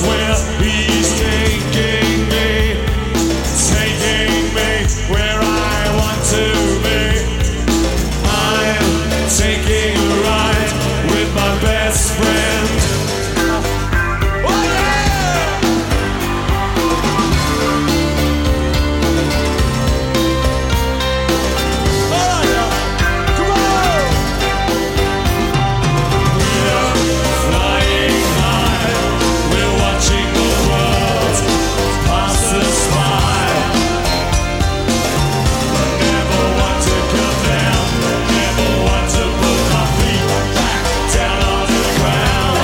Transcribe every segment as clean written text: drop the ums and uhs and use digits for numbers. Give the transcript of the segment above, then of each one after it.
where he's taking me where I want to be. I'm taking a ride with my best friend. Oh yeah! Oh yeah! Come on! We're flying high. We're watching the world pass us by. Never want to come down. Never want to put my feet back down on the ground.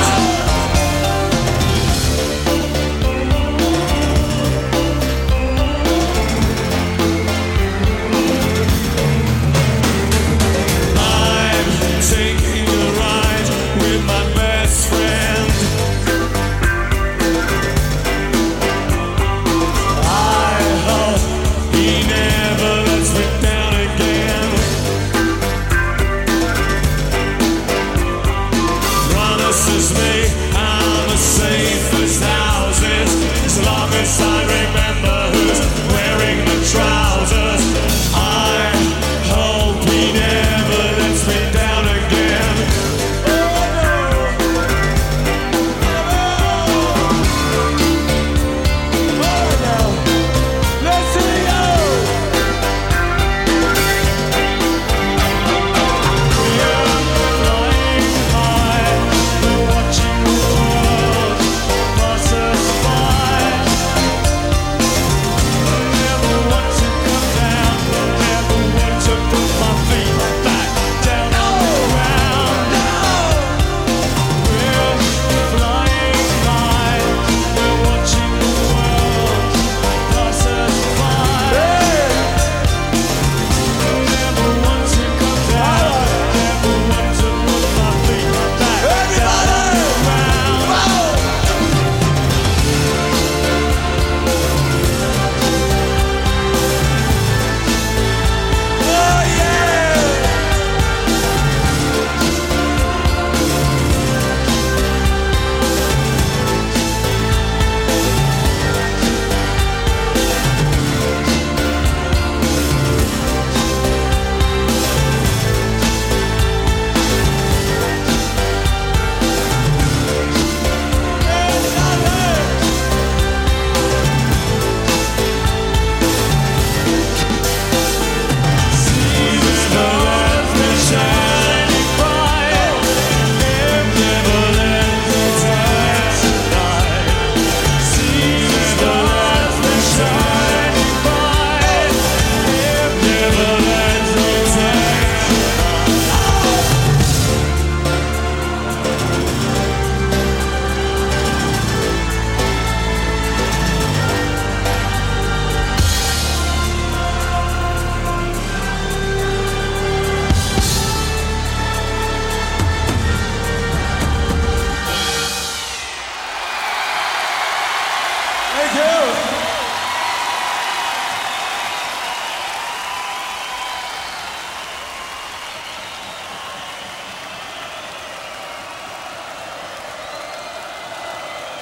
I'm taking a ride with my best friend. I hope he never lets me down again. Promises me I'm as safe as houses as long as I remember who's wearing the trousers. I hope he never lets me down again. Oh no! Oh no! Let's see you! We're flying high. We're watching the world pass us by. Never want to come down. Never want to put my feet back down on the ground. We're flying high. We're watching the world pass us by. Never want to come down. Never want to put my feet back down on the ground. Oh yeah! Thank you.